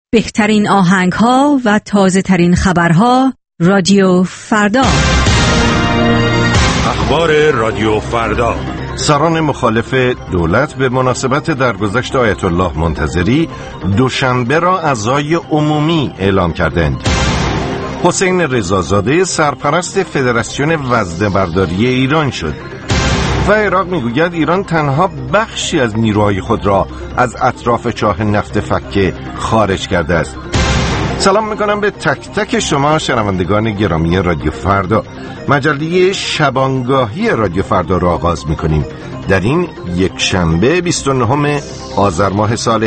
بهترین آهنگ‌ها و تازه‌ترین خبرها رادیو فردا. اخبار رادیو فردا. سران مخالف دولت به مناسبت درگذشت آیت الله منتظری دوشنبه را عزای عمومی اعلام کردند. حسین رضازاده سرپرست فدراسیون وزنه‌برداری ایران شد و عراق میگوید ایران تنها بخشی از نیروهای خود را از اطراف چاه نفت فکه خارج کرده است. سلام میکنم به تک تک شما شنوندگان گرامی رادیو فردا. مجله شبانگاهی رادیو فردا را آغاز میکنیم. در این یک شنبه 29 آذر ماه سال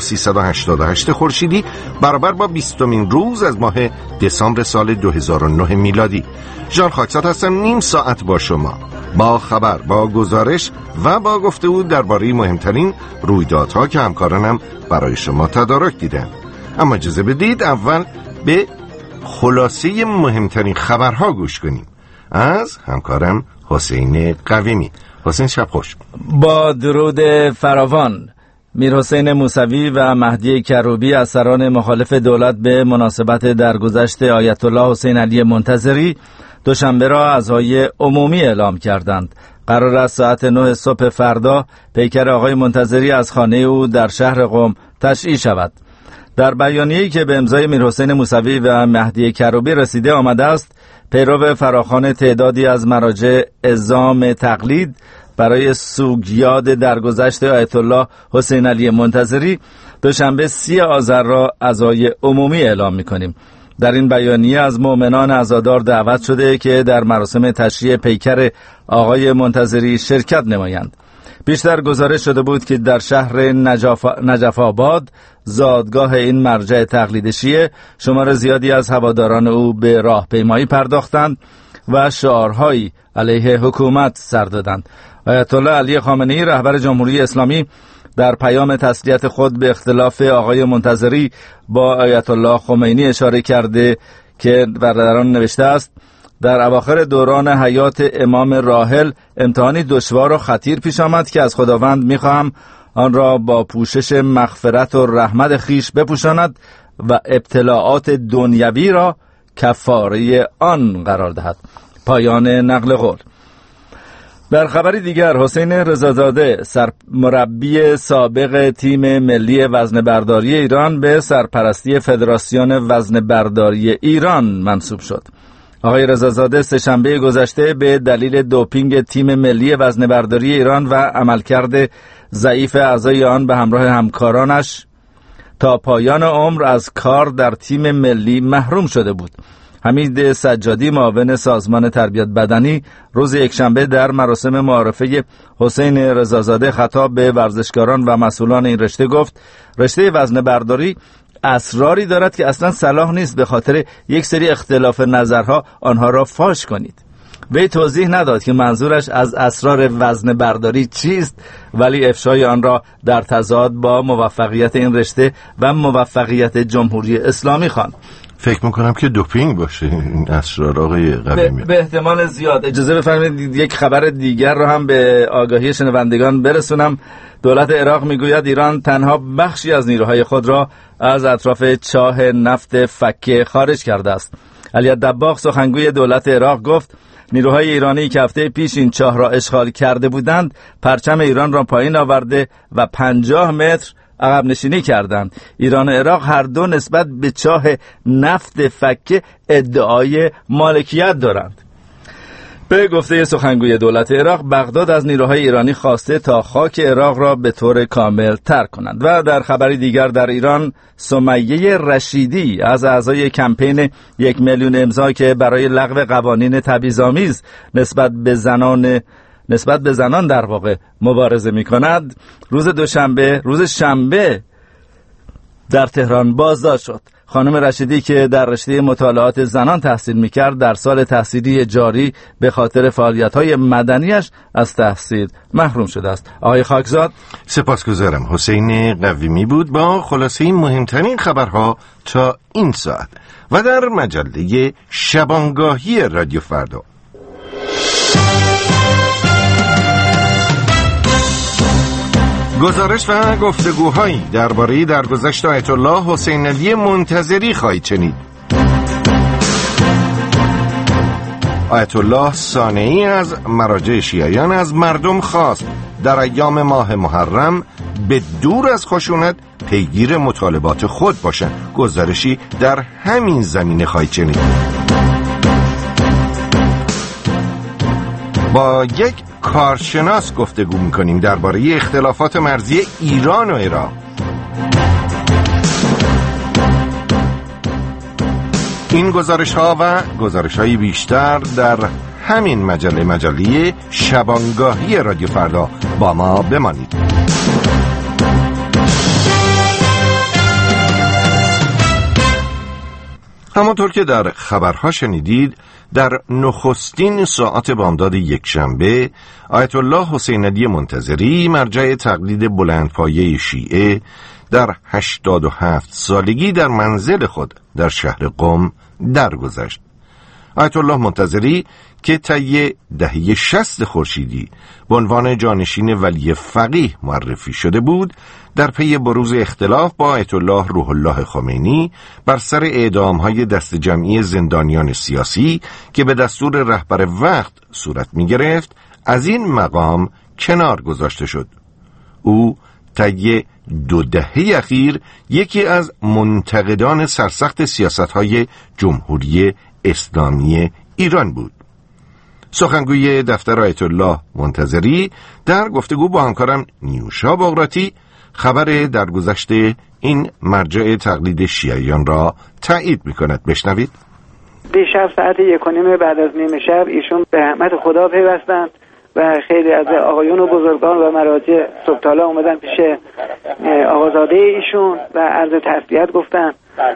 1388 خورشیدی برابر با 20مین روز از ماه دسامبر سال 2009 میلادی. ژان خاکسات هستم. نیم ساعت با شما، با خبر، با گزارش و با گفتگو درباره مهمترین رویدادها که همکارانم برای شما تدارک دیدن. اما اجازه بدید اول به خلاصه مهمترین خبرها گوش کنیم از همکارم حسین قویمی. حسین شب خوش. با درود فراوان. میرحسین موسوی و مهدی کروبی از سران مخالف دولت به مناسبت درگذشت آیت الله حسین علی منتظری دوشنبه را عزای عمومی اعلام کردند. قرار است ساعت 9 صبح فردا پیکر آقای منتظری از خانه او در شهر قم تشییع شود. در بیانیه‌ای که به امضای میرحسین موسوی و مهدی کروبی رسیده آمده است، پیرو فراخوان تعدادی از مراجع اعزام تقلید برای سوگیاد درگذشت آیت الله حسین علی منتظری دوشنبه 30 آذر را عزای عمومی اعلام می‌کنیم. در این بیانیه از مؤمنان عزادار دعوت شده که در مراسم تشییع پیکر آقای منتظری شرکت نمایند. بیشتر گزارش شده بود که در شهر نجف آباد، زادگاه این مرجع تقلید شیعه، شمار زیادی از هواداران او به راهپیمایی پرداختند و شعارهایی علیه حکومت سر دادند. آیت الله علی خامنه‌ای رهبر جمهوری اسلامی در پیام تسلیت خود به اختلاف آقای منتظری با آیت الله خمینی اشاره کرده که در آن نوشته است: در اواخر دوران حیات امام راحل امتحانی دشوار و خطیر پیش آمد که از خداوند می‌خواهم آن را با پوشش مغفرت و رحمت خیش بپوشاند و ابتلاعات دنیوی را کفاره آن قرار دهد. پایان نقل قول. در خبری دیگر، حسین رضازاده سرمربی سابق تیم ملی وزنه‌برداری ایران به سرپرستی فدراسیون وزنه‌برداری ایران منصوب شد. آقای رضازاده سه‌شنبه گذشته به دلیل دوپینگ تیم ملی وزنه‌برداری ایران و عملکرد ضعیف اعضای آن به همراه همکارانش تا پایان عمر از کار در تیم ملی محروم شده بود. حمید سجادی، معاون سازمان تربیت بدنی، روز یکشنبه در مراسم معارفه حسین رضازاده خطاب به ورزشکاران و مسئولان این رشته گفت: رشته وزنه‌برداری اسراری دارد که اصلا صلاح نیست به خاطر یک سری اختلاف نظرها آنها را فاش کنید. وی توضیح نداد که منظورش از اسرار وزنه‌برداری چیست، ولی افشای آن را در تضاد با موفقیت این رشته و موفقیت جمهوری اسلامی خواند. فکر میکنم که دوپینگ باشه این اسرار آقای قویمی. به احتمال زیاد. اجازه بفرمایید یک خبر دیگر را هم به آگاهی شنوندگان برسونم. دولت عراق میگوید ایران تنها بخشی از نیروهای خود را از اطراف چاه نفت فکه خارج کرده است. علی دباغ، سخنگوی دولت عراق، گفت نیروهای ایرانی که هفته پیش این چاه را اشغال کرده بودند پرچم ایران را پایین آورده و 50 متر عقب نشینی کردند. ایران و عراق هر دو نسبت به چاه نفت فکه ادعای مالکیت دارند. به گفته سخنگوی دولت عراق، بغداد از نیروهای ایرانی خواسته تا خاک عراق را به طور کامل ترک کنند. و در خبری دیگر، در ایران سمیه رشیدی از اعضای کمپین 1 میلیون امضا که برای لغو قوانین تبعیض‌آمیز نسبت به زنان در واقع مبارزه می کند، روز شنبه در تهران بازداشت شد. خانم رشیدی که در رشته مطالعات زنان تحصیل می‌کرد، در سال تحصیلی جاری به خاطر فعالیت‌های مدنیش از تحصیل محروم شده است. آقای خاکزاد، سپاسگزارم. حسین قویمی بود با خلاصه مهمترین خبرها تا این ساعت و در مجله شبانگاهی رادیو فردا. گزارش و گفتگوهایی درباره درگذشت آیت الله حسین علی منتظری خواهید شنید. آیت الله صانعی از مراجع شیعیان از مردم خواست در ایام ماه محرم به دور از خشونت پیگیر مطالبات خود باشند. گزارشی در همین زمینه خواهید شنید. با یک کارشناس گفتگو می‌کنیم درباره اختلافات مرزی ایران و عراق. این گزارش‌ها و گزارش‌های بیشتر در همین مجله شبانگاهی رادیو فردا. با ما بمانید. همانطور که در خبرها شنیدید، در نخستین ساعات بامداد یکشنبه آیت الله حسین علی منتظری مرجع تقلید بلندپایه شیعه در 87 سالگی در منزل خود در شهر قم درگذشت. آیت الله منتظری که طی دهه 60 خورشیدی به عنوان جانشین ولی فقیه معرفی شده بود، در پی بروز اختلاف با آیت الله روح الله خمینی بر سر اعدام‌های دست جمعی زندانیان سیاسی که به دستور رهبر وقت صورت می‌گرفت، از این مقام کنار گذاشته شد. او طی 2 دهه اخیر یکی از منتقدان سرسخت سیاست‌های جمهوری اسلامی ایران بود. سخنگوی دفتر آیت الله منتظری در گفتگو با همکارم نیوشا بغراتی خبر درگذشت این مرجع تقلید شیعیان را تایید می‌کند. بشنوید. دیشب ساعت 1:30 بعد از نیمه شب ایشون به رحمت خدا پیوستند و خیلی از آقایون و بزرگان و مراجع صبح تالا اومدن پیش آقازاده ایشون و عرض تسلیت گفتن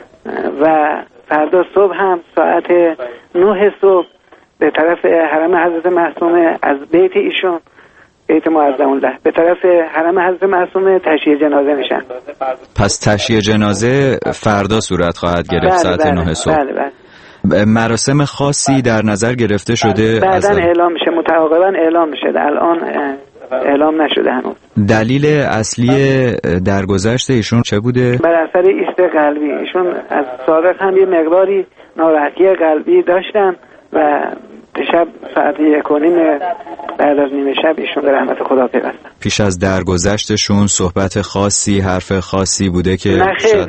و فردا صبح هم ساعت 9 صبح به طرف حرم حضرت معصومه از بیت ایشون، بیت معظم الله، به طرف حرم حضرت معصومه تشییع جنازه میشن. پس تشییع جنازه فردا صورت خواهد گرفت ساعت 9 صبح. بله. مراسم خاصی در نظر گرفته شده؟ بعداً اعلام میشه، متعاقباً اعلام میشه، الان اعلام نشده هنوز. دلیل اصلی درگذشت ایشون چه بوده؟ بر اثر ایست قلبی. ایشون از سابق هم یه مقداری ناراحتی قلبی داشتن و شب ساعت 1:30 بعد از نیمه شب ایشون به رحمت خدا پیوستن. پیش از درگذشتشون صحبت خاصی، حرف خاصی بوده که نه خیر،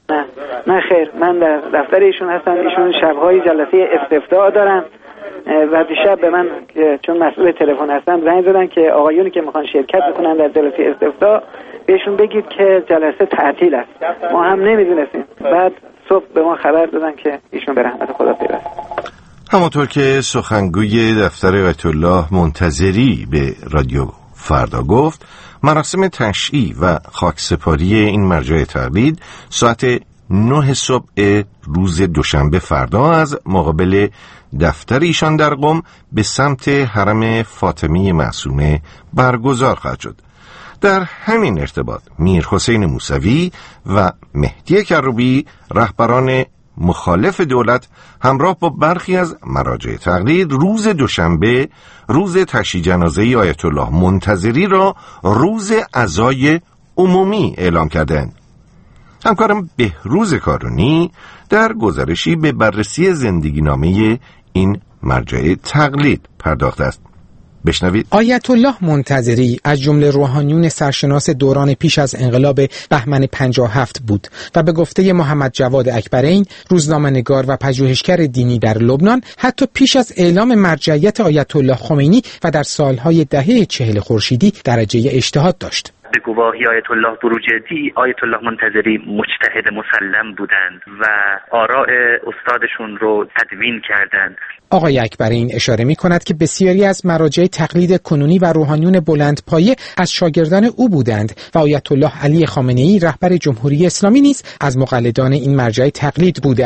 نه خیر، من در دفتر ایشون هستم. ایشون شب‌های جلسه استفتاء دارن و دیشب به من که چون مسئول تلفن هستم زنگ زدن که آقایونی که میخوان شرکت بکنن در جلسه استفتاء بهشون بگید که جلسه تعطیل است. ما هم نمیدونستیم. بعد صبح به ما خبر دادن که ایشون به رحمت خدا پیوستن. همونطور که سخنگوی دفتر آیت الله منتظری به رادیو فردا گفت، مراسم تشییع و خاکسپاری این مرجع تقلید ساعت 9 صبح روز دوشنبه فردا از مقابل دفتر ایشان در قم به سمت حرم فاطمی معصومه برگزار خواهد شد. در همین ارتباط میر حسین موسوی و مهدی کروبی، رهبران مخالف دولت، همراه با برخی از مراجع تقلید روز دوشنبه، روز تشییع جنازه آیت الله منتظری را روز عزای عمومی اعلام کردند. همکارم بهروز کارونی در گزارشی به بررسی زندگی نامه این مرجع تقلید پرداخته است. بشنوید. آیت الله منتظری از جمله روحانیون سرشناس دوران پیش از انقلاب بهمن 57 بود و به گفته محمد جواد اکبرین، روزنامه‌نگار و پژوهشگر دینی در لبنان، حتی پیش از اعلام مرجعیت آیت الله خمینی و در سالهای دهه 40 خورشیدی درجه اجتهاد داشت. به گواهی آیت الله بروجردی، آیت الله منتظری مجتهد مسلم بودند و آراء استادشون رو تدوین کردند. آقای اکبرین اشاره می کند که بسیاری از مراجع تقلید کنونی و روحانیون بلندپایه از شاگردان او بودند و آیت الله علی خامنه‌ای رهبر جمهوری اسلامی نیز از مقلدان این مرجع تقلید بوده است.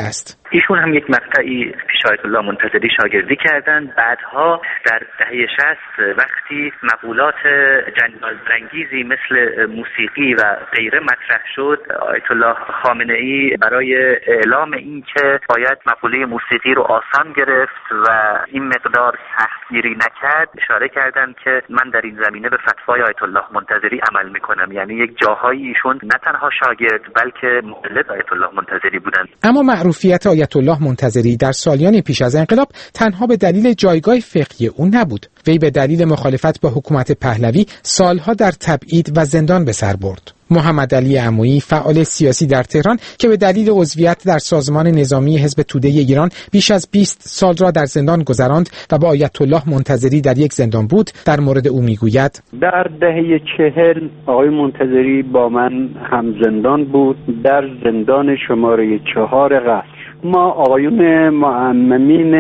ایشون هم یک مقطعی پیش آیت الله منتظری شاگردی کردند. بعدها در دهه 60 وقتی مقولات جنجال‌برانگیزی مثل موسیقی و غیره مطرح شد، آیت الله خامنه ای برای اعلام این که باید مقوله موسیقی رو آسان گرفت و این مقدار سختگیری نکرد، اشاره کردند که من در این زمینه به فتوای آیت الله منتظری عمل میکنم. یعنی یک جاهایی ایشون نه تنها شاگرد بلکه مقلد آیت الله منتظری بودند. اما معروفیت آیت الله منتظری در سالیان پیش از انقلاب تنها به دلیل جایگاه فقهی او نبود. وی به دلیل مخالفت با حکومت پهلوی سالها در تبعید و زندان به سر برد. محمد علی عمویی، فعال سیاسی در تهران که به دلیل عضویت در سازمان نظامی حزب توده ایران بیش از 20 سال را در زندان گذراند و با آیت الله منتظری در یک زندان بود، در مورد او میگوید: در دهه 40 آقای منتظری با من هم زندان بود، در زندان شماره 4 قصر. ما آقایون معممین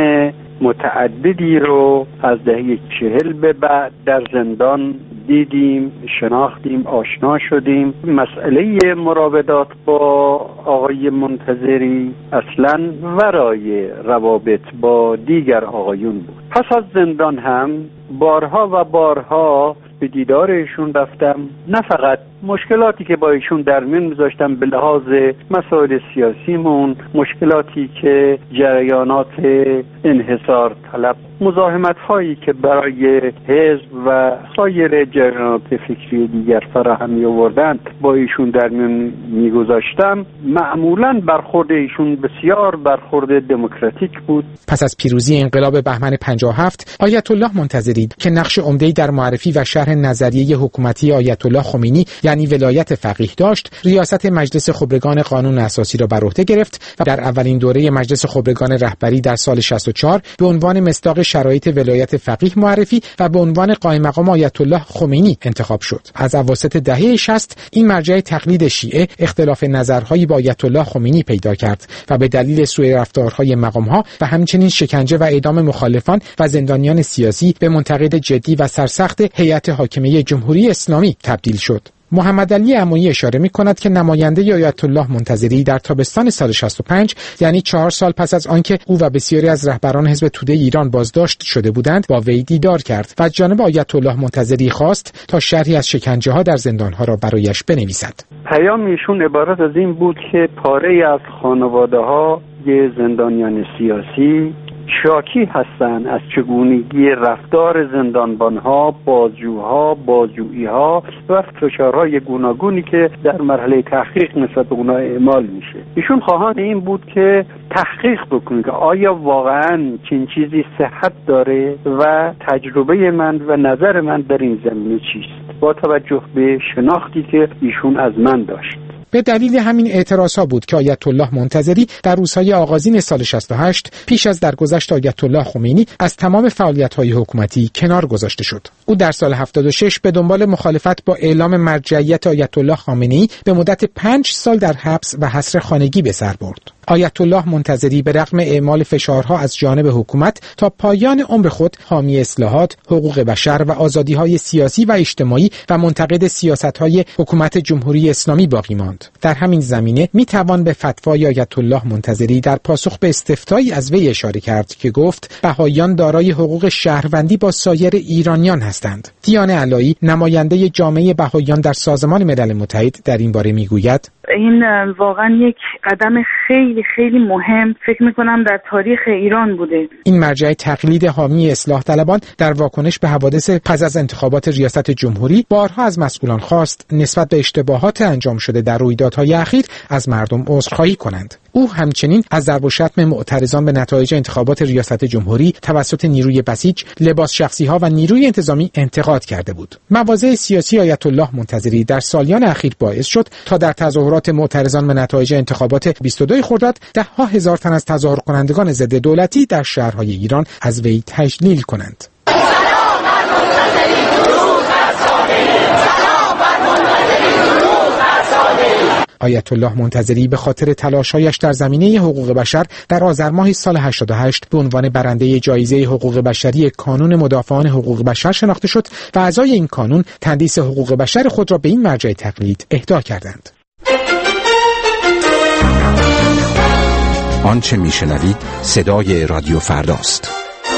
متعددی رو از دهه 40 به بعد در زندان دیدیم، شناختیم، آشنا شدیم. مسئله مراودات با آقای منتظری اصلاً ورای روابط با دیگر آقایون بود. پس از زندان هم بارها و بارها به دیدار ایشون رفتم. نه فقط مشکلاتی که با ایشون در میان میذاشتم به لحاظ مسائل سیاسیمون، مشکلاتی که جریانات انحصار طلب، مزاحمت هایی که برای حزب و سایر جریانات فکری دیگر فراهم می‌آوردند با ایشون در میان میگذاشتم. معمولاً برخورد ایشون بسیار برخورد دموکراتیک بود. پس از پیروزی انقلاب بهمن 57، آیت الله منتظری که نقش عمده‌ای در معرفی و شرح نظریه حکومتی آیت الله خمینی یعنی ولایت فقیه داشت، ریاست مجلس خبرگان قانون اساسی را بر عهده گرفت و در اولین دوره مجلس خبرگان رهبری در سال 64 به عنوان مصداق شرایط ولایت فقیه معرفی و به عنوان قائم مقام آیت الله خمینی انتخاب شد. از اواسط دهه 60 این مرجع تقلید شیعه اختلاف نظرهایی با آیت الله خمینی پیدا کرد و به دلیل سوء رفتارهای مقامها و همچنین شکنجه و اعدام مخالفان و زندانیان سیاسی به منتقد جدی و سرسخت هیئت حاکمه جمهوری اسلامی تبدیل شد. محمد علی عمویی اشاره می‌کند که نماینده آیت الله منتظری در تابستان سال 65 یعنی 4 سال پس از آنکه او و بسیاری از رهبران حزب توده ایران بازداشت شده بودند با وی دیدار کرد و از جانب آیت الله منتظری خواست تا شرحی از شکنجه‌ها در زندان‌ها را برایش بنویسد. پیام ایشون عبارت از این بود که پاره‌ای از خانواده‌ها زندانیان سیاسی شاکی هستند از چگونگی رفتار زندانبانها، بازجوها، بازجوییها و فشارهای گوناگونی که در مرحله تحقیق نسبت به اونها اعمال میشه. ایشون خواهان این بود که تحقیق بکنه که آیا واقعاً چنین چیزی صحت داره و تجربه من و نظر من در این زمینه چیست، با توجه به شناختی که ایشون از من داشت. به دلیل همین اعتراضها بود که آیت الله منتظری در روزهای آغازین سال 68 پیش از درگذشت آیت الله خمینی از تمام فعالیت‌های حکومتی کنار گذاشته شد. او در سال 76 به دنبال مخالفت با اعلام مرجعیت آیت الله خامنه‌ای به مدت 5 سال در حبس و حصر خانگی به سر برد. آیت الله منتظری به رغم اعمال فشارها از جانب حکومت تا پایان عمر خود حامی اصلاحات، حقوق بشر و آزادی‌های سیاسی و اجتماعی و منتقد سیاست‌های حکومت جمهوری اسلامی باقی ماند. در همین زمینه میتوان به فتوای آیت الله منتظری در پاسخ به استفتایی از وی اشاره کرد که گفت بهائیان دارای حقوق شهروندی با سایر ایرانیان هستند. دیانه علایی، نماینده جامعه بهائیان در سازمان ملل متحد، در این باره میگوید: این واقعا یک قدم خیلی خیلی مهم فکر میکنم در تاریخ ایران بوده. این مرجع تقلید حامی اصلاح طلبان در واکنش به حوادث پس از انتخابات ریاست جمهوری بارها از مسئولان خواست نسبت به اشتباهات انجام شده در رویدادهای اخیر از مردم عذرخواهی کنند. او همچنین از ضرب و شتم معترضان به نتایج انتخابات ریاست جمهوری توسط نیروی بسیج، لباس شخصی‌ها و نیروی انتظامی انتقاد کرده بود. مواضع سیاسی آیت الله منتظری در سالیان اخیر باعث شد تا در تظاهرات معترضان به نتایج انتخابات 22 خرداد ده‌ها هزار تن از تظاهر کنندگان ضد دولتی در شهرهای ایران از وی تجلیل کنند. آیت الله منتظری به خاطر تلاش‌هایش در زمینه حقوق بشر در آذر ماه سال 88 به عنوان برنده جایزه حقوق بشری کانون مدافعان حقوق بشر شناخته شد و اعضای این کانون تندیس حقوق بشر خود را به این مرجع تقلید اهدا کردند. آنچه میشنوید صدای رادیو فرداست.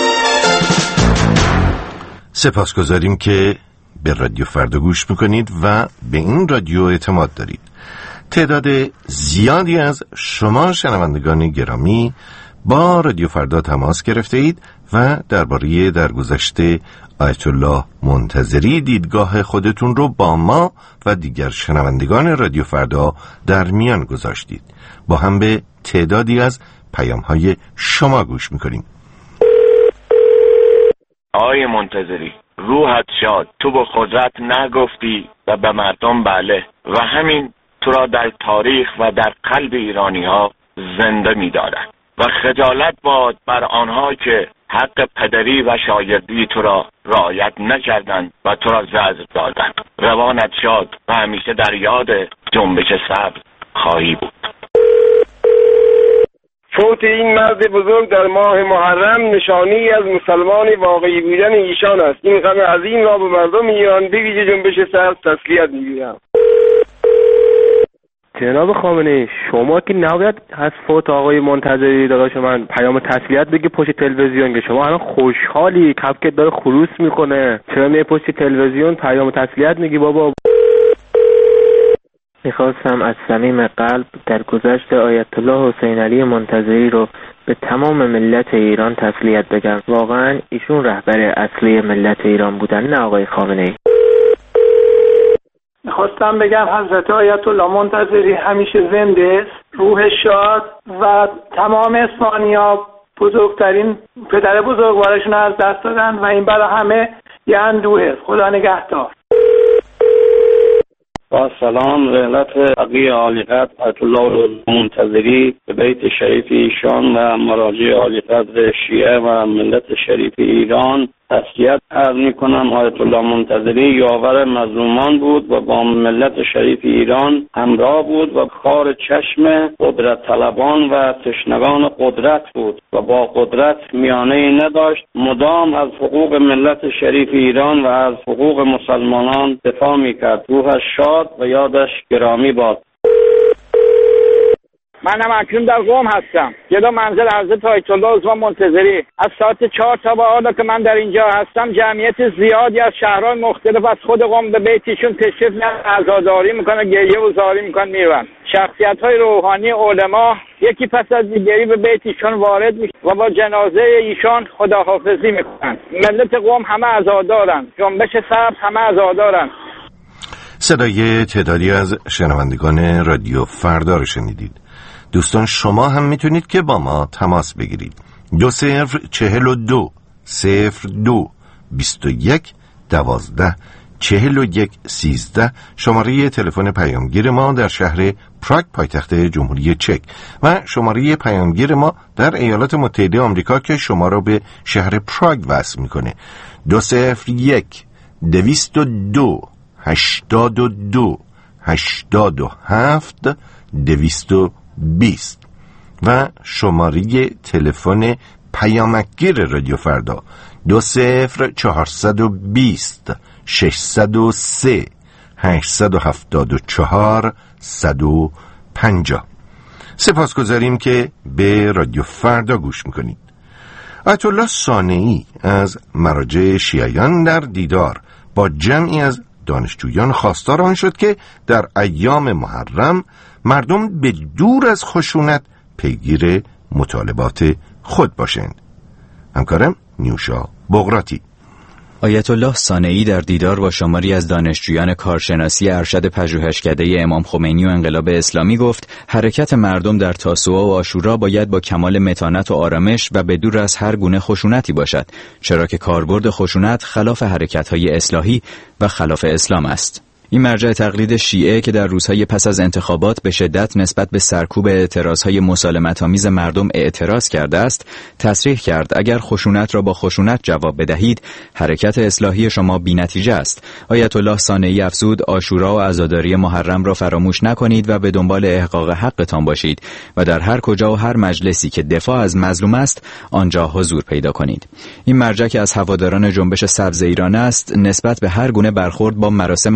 سپاسگزاریم که به رادیو فردا گوش میکنید و به این رادیو اعتماد دارید. تعداد زیادی از شما شنوندگان گرامی با رادیو فردا تماس گرفته اید و درباره درگذشت آیت الله منتظری دیدگاه خودتون رو با ما و دیگر شنوندگان رادیو فردا در میان گذاشتید. با هم به تعدادی از پیام‌های شما گوش میکنیم. آقای منتظری، روحت شاد، تو به قدرت نگفتی و به مردم بله، و همین تو را در تاریخ و در قلب ایرانی ها زنده می دارد و خجالت باد بر آنها که حق پدری و شاگردی تو را رعایت نکردند و تو را جذب دادند. روانت شاد و همیشه در یاد جنبش سبز خواهی بود. فوت این مرد بزرگ در ماه محرم نشانی از مسلمان واقعی بودن ایشان است. این غم عظیم را به مردم ایران به ویژه جنبش سبز تسلیت می‌گویم. جناب خامنه‌ای، شما که نباید از فوت آقای منتظری داداش من پیام تسلیت بگی پشت تلویزیون، که شما الان خوشحالی، کپکت داره خروس میکنه، چرا میای پشت تلویزیون پیام تسلیت میگی بابا؟ میخواستم از صمیم قلب درگذشت آیت الله حسین علی منتظری رو به تمام ملت ایران تسلیت بگم. واقعا ایشون رهبر اصلی ملت ایران بودن، نه آقای خامنه‌ای. میخواستم بگم حضرت آیت الله منتظری همیشه زنده است، روح شاد و تمام اسپانیا بزرگترین پدر بزرگوارشون از دست دادن و این برای همه یه اندوه. خدا نگهدار. با سلام، رحلت عقی عالیقدر آیت الله منتظری به بیت شریف ایشان و مراجع عالیقدر شیعه و ملت شریف ایران تسلیت عرض می‌کنم. آیت الله منتظری یاور مظلومان بود و با ملت شریف ایران همراه بود و خار چشم قدرت طلبان و تشنگان قدرت بود و با قدرت میانه‌ای نداشت. مدام از حقوق ملت شریف ایران و از حقوق مسلمانان دفاع می‌کرد. روحش شاد و یادش گرامی باد. من اکنون در قم هستم، جلو منزل حضرت آیت الله عثمان منتظری. از ساعت 4 تا به حالا که من در اینجا هستم جمعیت زیادی از شهرهای مختلف از خود قم به بیتشون تشریف میارن، عزاداری میکنن، گریه و زاری میکنن، میرن. شخصیت‌های روحانی علما یکی پس از دیگری به بیتشون وارد میشن و با جنازه ایشان خداحافظی میکنن. ملت قم همه عزادارن، جنبش سبز همه عزادارن. صدای تعدادی از شنوندگان رادیو فردا رو شنیدید. دوستان شما هم میتونید که با ما تماس بگیرید. 2042 02 21 12 41 13 شماره تلفن پیامگیر ما در شهر پراگ پایتخت جمهوری چک و شماره پیامگیر ما در ایالات متحده آمریکا که شما را به شهر پراگ وصل میکنه. 201 202 82 87 220 و شماره تلفن پیامگیر رادیو فردا 20420 603 874 150. سپاسگزاریم که به رادیو فردا گوش میکنید. آیت الله صانعی از مراجع شیعیان در دیدار با جمعی از دانشجویان خواستار آن شد که در ایام محرم مردم به دور از خشونت پیگیر مطالبات خود باشند. همکارم نیوشا بغراتی. آیت الله صانعی در دیدار با شماری از دانشجویان کارشناسی ارشد پژوهشکده امام خمینی و انقلاب اسلامی گفت حرکت مردم در تاسوعا و عاشورا باید با کمال متانت و آرامش و به دور از هر گونه خشونتی باشد، چرا که کاربرد خشونت خلاف حرکت‌های اصلاحی و خلاف اسلام است. این مرجع تقلید شیعه که در روزهای پس از انتخابات به شدت نسبت به سرکوب اعتراضهای مسالمت‌آمیز مردم اعتراض کرده است، تصریح کرد اگر خشونت را با خشونت جواب بدهید، حرکت اصلاحی شما بی‌نتیجه است. آیت الله صانعی افزود عاشورا و عزاداری محرم را فراموش نکنید و به دنبال احقاق حقتان باشید و در هر کجا و هر مجلسی که دفاع از مظلوم است، آنجا حضور پیدا کنید. این مرجع که از هواداران جنبش سبز ایران است، نسبت به هر گونه برخورد با مراسم عزاداری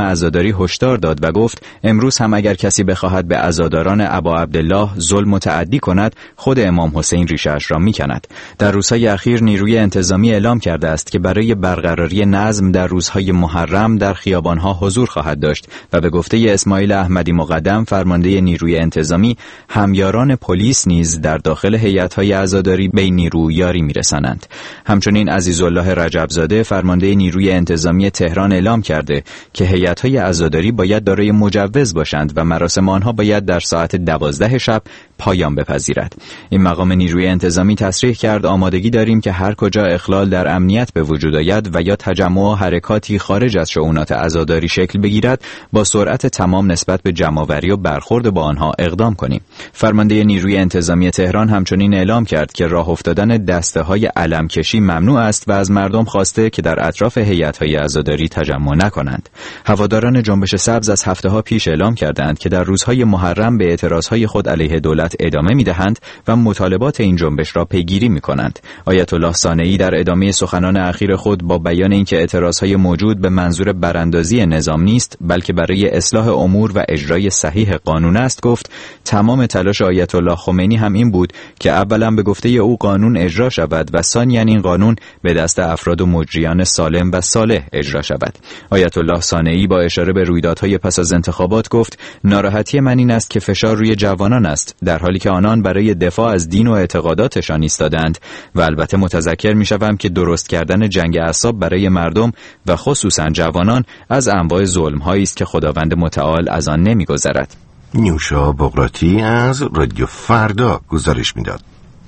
عزاداری هشدار داد و گفت امروز هم اگر کسی بخواهد به عزاداران ابا عبدالله ظلم و تعدی کند، خود امام حسین ریشه‌اش را می‌کند. در روزهای اخیر نیروی انتظامی اعلام کرده است که برای برقراری نظم در روزهای محرم در خیابان‌ها حضور خواهد داشت و به گفته اسماعیل احمدی مقدم، فرمانده نیروی انتظامی، همیاران پلیس نیز در داخل هیئت‌های عزاداری به نیرو یاری می‌رسانند. همچنین عزیزالله رجبزاده، فرمانده نیروی انتظامی تهران، اعلام کرده که هیئت‌های عزاداری باید دارای مجوز باشند و مراسم آنها باید در ساعت 12 شب پایان بپذیرد. این مقام نیروی انتظامی تصریح کرد آمادگی داریم که هر کجا اخلال در امنیت به وجود آید و یا تجمع و حرکاتی خارج از شؤونات عزاداری شکل بگیرد، با سرعت تمام نسبت به جمع‌آوری و برخورد با آنها اقدام کنیم. فرمانده نیروی انتظامی تهران همچنین اعلام کرد که راه افتادن دسته‌های علمکشی ممنوع است و از مردم خواسته که در اطراف هیئت‌های عزاداری تجمع نکنند. هواداران جنبش سبز از هفته‌ها پیش اعلام کردند که در روزهای محرم به اعتراضهای خود علیه دولت ادامه می‌دهند و مطالبات این جنبش را پیگیری می‌کنند. آیت الله صانعی در ادامه سخنان اخیر خود با بیان اینکه اعتراضهای موجود به منظور براندازی نظام نیست، بلکه برای اصلاح امور و اجرای صحیح قانون است، گفت تمام تلاش آیت الله خمینی هم این بود که اولا به گفته او قانون اجرا شود و ثانیاً این قانون به دست افراد و مجریان سالم و صالح اجرا شود. آیت الله صانعی با اشاره به رویدادهای پس از انتخابات گفت ناراحتی من این است که فشار روی جوانان است، در حالی که آنان برای دفاع از دین و اعتقاداتشان ایستادند و البته متذکر می‌شوم که درست کردن جنگ اعصاب برای مردم و خصوصا جوانان از انواع ظلم‌هایی است که خداوند متعال از آن نمی‌گذرد. نیوشا بغراتی از رادیو فردا گزارش میداد.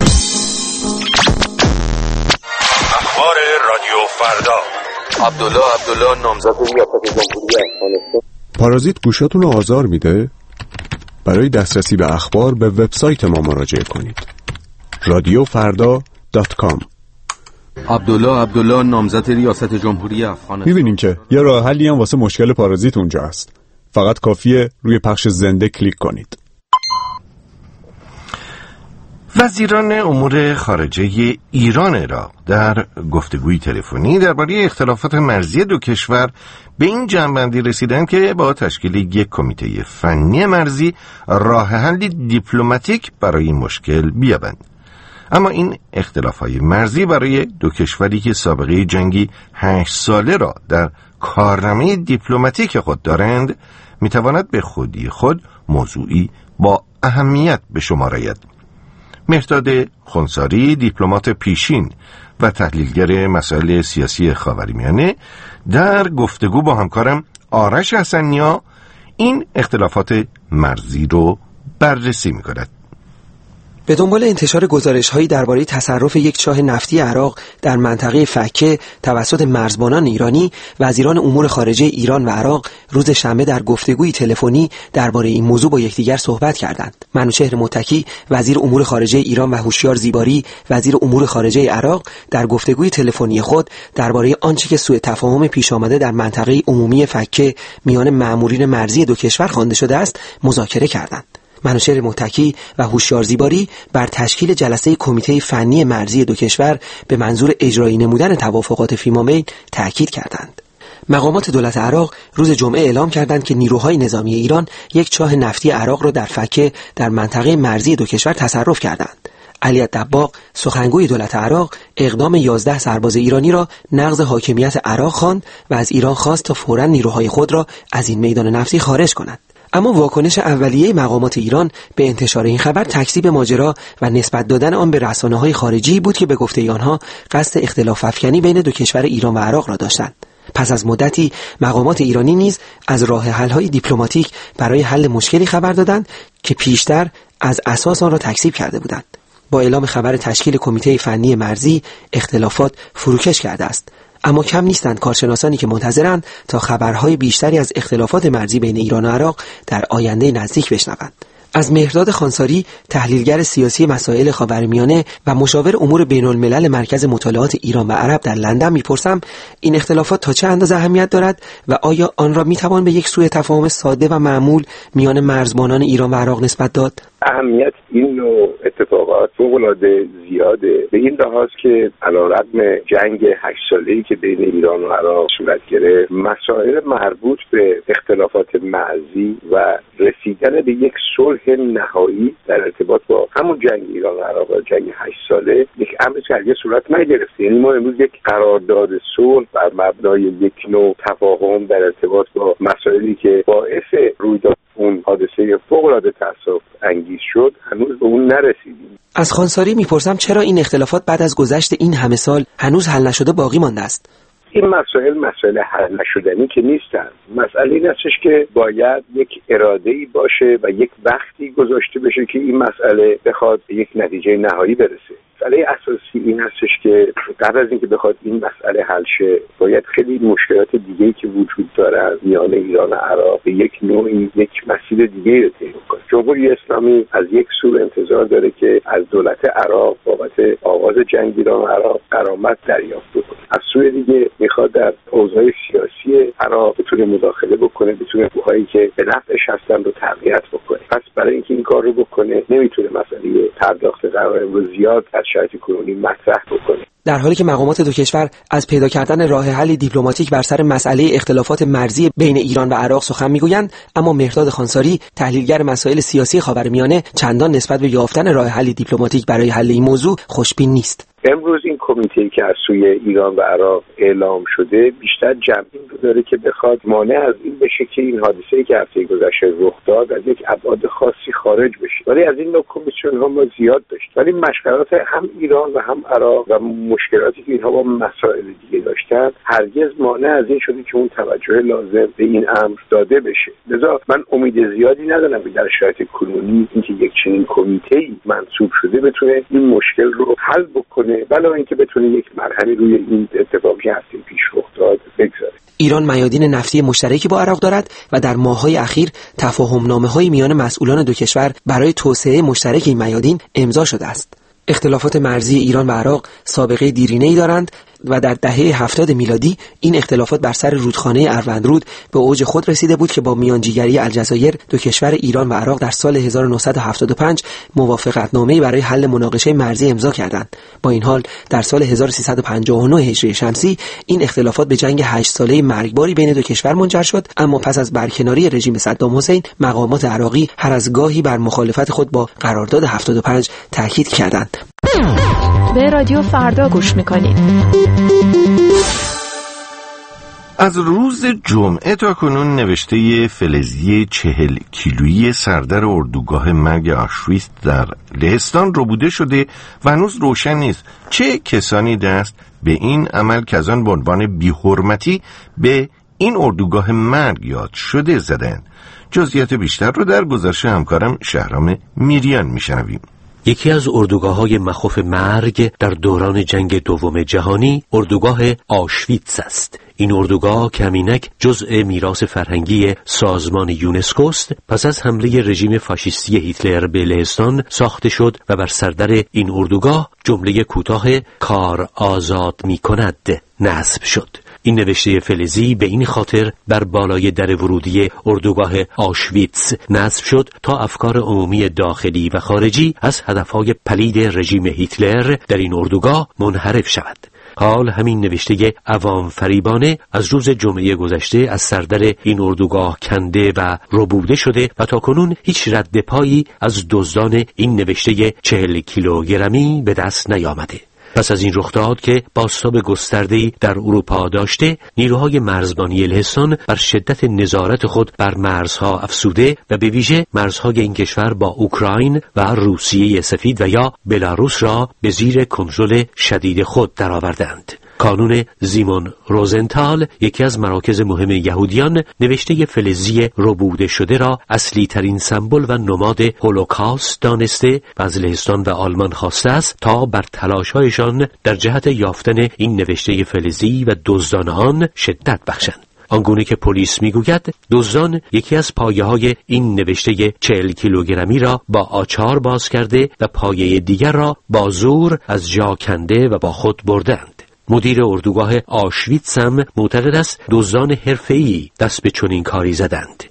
اخبار رادیو فردا. عبدالله نامزد ریاست جمهوری افغانستان. پارازیت گوشاتون رو آزار میده؟ برای دسترسی به اخبار به وبسایت ما مراجعه کنید. radiofarda.com. عبدالله نامزد ریاست جمهوری افغانستان. میبینین که یه راه حلی هم واسه مشکل پارازیت اونجا هست. فقط کافیه روی پخش زنده کلیک کنید. وزیران امور خارجه ایران عراق در گفتگوی تلفنی درباره اختلافات مرزی دو کشور به این جمع‌بندی رسیدند که با تشکیل یک کمیته فنی مرزی راه حلی دیپلماتیک برای این مشکل بیابند. اما این اختلافات مرزی برای دو کشوری که سابقه جنگی 8 ساله را در کارنامه دیپلماتیک خود دارند میتواند به خودی خود موضوعی با اهمیت به شمار آید. مهرداد خنثاری، دیپلمات پیشین و تحلیلگر مسائل سیاسی خاورمیانه، در گفتگو با همکارم آرش حسنیا این اختلافات مرزی رو بررسی می‌کند. به دنبال انتشار گزارش‌هایی درباره تصرف یک چاه نفتی عراق در منطقه فکه توسط مرزبانان ایرانی، وزیران امور خارجه ایران و عراق روز شنبه در گفتگوی تلفنی درباره این موضوع با یکدیگر صحبت کردند. منوچهر متکی، وزیر امور خارجه ایران و هوشیار زیباری، وزیر امور خارجه عراق، در گفتگوی تلفنی خود درباره آنچه که سوء تفاهم پیش آمده در منطقه عمومی فکه میان مأمورین مرزی دو کشور خوانده شده است، مذاکره کردند. منوچهر متکی و هوشیار زیباری بر تشکیل جلسه کمیته فنی مرزی دو کشور به منظور اجرایی نمودن توافقات فیمامین تأکید کردند. مقامات دولت عراق روز جمعه اعلام کردند که نیروهای نظامی ایران یک چاه نفتی عراق را در فکه در منطقه مرزی دو کشور تصرف کردند. علی الدباغ، سخنگوی دولت عراق، اقدام 11 سرباز ایرانی را نقض حاکمیت عراق خواند و از ایران خواست تا فوراً نیروهای خود را از این میدان نفتی خارج کنند. اما واکنش اولیه مقامات ایران به انتشار این خبر تکذیب ماجرا و نسبت دادن آن به رسانه‌های خارجی بود که به گفته آنها قصد اختلاف افکنی بین دو کشور ایران و عراق را داشتند. پس از مدتی مقامات ایرانی نیز از راه حل‌های دیپلماتیک برای حل مشکلی خبر دادند که پیشتر از اساس آن را تکذیب کرده بودند. با اعلام خبر تشکیل کمیته فنی مرزی، اختلافات فروکش کرده است. اما کم نیستند کارشناسانی که منتظرند تا خبرهای بیشتری از اختلافات مرزی بین ایران و عراق در آینده نزدیک بشنوند. از مهرداد خنثاری، تحلیلگر سیاسی مسائل خاورمیانه و مشاور امور بین‌الملل مرکز مطالعات ایران و عرب در لندن میپرسم این اختلافات تا چه اندازه اهمیت دارد و آیا آن را میتوان به یک سوء تفاهم ساده و معمول میان مرزبانان ایران و عراق نسبت داد؟ اهمیت این نوع اتفاقات فوق‌العاده زیاده، به این لحاظ که علیرغم جنگ 8 ساله‌ای که بین ایران و عراق صورت گرفت، مسائل مربوط به اختلافات مرزی و رسیدن به یک صلح نهایی در ارتباط با همون جنگ ایران و عراق و جنگ 8 ساله یک امر که هرگز صورت نگرفته. یعنی ما امروز یک قرارداد صلح بر مبنای یک نوع تفاهم در ارتباط با مسائلی که باعث رویداد اون حادثه فوق‌العاده تأسف انگیز شد هنوز به اون نرسیدیم. از خانساری میپرسم چرا این اختلافات بعد از گذشت این همه سال هنوز حل نشده باقی مانده است؟ این مسائل حل نشدنی که نیستن. مسئله این هستش که باید یک اراده‌ای باشه و یک وقتی گذاشته بشه که این مسئله بخواد به یک نتیجه نهایی برسه. مسئله اساسی این هستش که قبل از اینکه بخواد این مسئله حل شه باید خیلی مشکلات دیگه‌ای که وجود داره میان ایران و عراق به یک نوعی یک مسیر دیگه‌ای رو طی کنه. جمهوری اسلامی از یک سو انتظار داره که از دولت عراق بابت آغاز جنگ ایران و عراق غرامت دریافت کنه. از سوی دیگه میخواد در اوضاع سیاسی عراق بتونه مداخله بکنه، بتونه قوهایی که به نفعش هستن رو تقویت بکنه. پس برای اینکه این کار رو بکنه نمیتونه مسئله پرداخت غرامت رو زیاد در شرایط کنونی مطرح بکنه. در حالی که مقامات دو کشور از پیدا کردن راه حلی دیپلماتیک بر سر مسئله اختلافات مرزی بین ایران و عراق سخن میگویند، اما مهرداد خانساری تحلیلگر مسائل سیاسی خاورمیانه چندان نسبت به یافتن راه حلی دیپلماتیک برای حل این موضوع خوشبین نیست. امروز این کمیته‌ای که از سوی ایران و عراق اعلام شده بیشتر جمعی رو داره که بخواد مانع از این بشه که این حادثه‌ای که هفته گذشته رخ داد از یک ابعاد خاصی خارج بشه. ولی از این نوع کمیسیون‌ها ما زیاد داشتیم، ولی مشکلات هم ایران و هم عراق و مشکلاتی که اینها با مسائل دیگه داشتن هرگز مانع از این شده که اون توجه لازم به این امر داده بشه. لذا من امید زیادی ندارم که در شرایط کنونی اینکه یک چنین کمیته‌ای منصوب شده بتونه این مشکل رو حل بکنه، بلا اینکه بتونه یک مرحله روی این اتفاقی هفته پیش رخ داد بگذاره. ایران میادین نفتی مشترکی با عراق دارد و در ماه‌های اخیر تفاهم‌نامه‌های میان مسئولان دو کشور برای توسعه مشترک این میادین امضا شده است. اختلافات مرزی ایران و عراق سابقه دیرینه‌ای دارند و در دهه 70 میلادی این اختلافات بر سر رودخانه اروندرود به اوج خود رسیده بود که با میانجیگری الجزایر دو کشور ایران و عراق در سال 1975 موافقتنامه‌ای برای حل مناقشه مرزی امضا کردند. با این حال در سال 1359 هجری شمسی این اختلافات به جنگ 8 ساله مرگباری بین دو کشور منجر شد، اما پس از برکناری رژیم صدام حسین مقامات عراقی هر از گاهی بر مخالفت خود با قرارداد 75 تاکید کردند. به رادیو فردا گوش میکنید. از روز جمعه تا کنون نوشته فلزی 40 کیلویی سردر اردوگاه مرگ آشویتس در لهستان ربوده شده و هنوز روشن نیست چه کسانی دست به این عمل که از آن به عنوان بی‌حرمتی به این اردوگاه مرگ یاد شده زدند. جزئیات بیشتر رو در گزارش همکارم شهرام میریان میشنویم. یکی از اردوگاه‌های مخوف مرگ در دوران جنگ دوم جهانی اردوگاه آشویتس است. این اردوگاه کمینک جزء میراث فرهنگی سازمان یونسکو است. پس از حمله رژیم فاشیستی هیتلر به لهستان ساخته شد و بر سردر این اردوگاه جمله کوتاه کار آزاد می‌کند نصب شد. این نوشته فلزی به این خاطر بر بالای در ورودی اردوگاه آشویتس نصب شد تا افکار عمومی داخلی و خارجی از هدفهای پلید رژیم هیتلر در این اردوگاه منحرف شود. حال همین نوشته عوام فریبانه از روز جمعه گذشته از سردر این اردوگاه کنده و ربوده شده و تاکنون هیچ رد پایی از دزدان این نوشته 40 کیلوگرمی به دست نیامده. پس از این رخداد که بازتاب گسترده‌ای در اروپا داشته، نیروهای مرزبانی لهستان بر شدت نظارت خود بر مرزها افزوده و به ویژه مرزهای این کشور با اوکراین و روسیه سفید و یا بلاروس را به زیر کنترل شدید خود درآوردند. کانون زیمون روزنتال، یکی از مراکز مهم یهودیان، نوشته فلزی ربوده شده را اصلی ترین سمبل و نماد هولوکاست دانسته و از لهستان و آلمان خواسته است تا بر تلاش‌هایشان در جهت یافتن این نوشته فلزی و دزدان آن شدت بخشند. آنگونه که پلیس میگوید دزدان یکی از پایه‌های این نوشته 40 کیلوگرمی را با آچار باز کرده و پایه دیگر را با زور از جا کنده و با خود بردند. مدیر اردوگاه آشویتس هم معتقد است دزدان حرفه‌ای دست به چنین کاری زدند.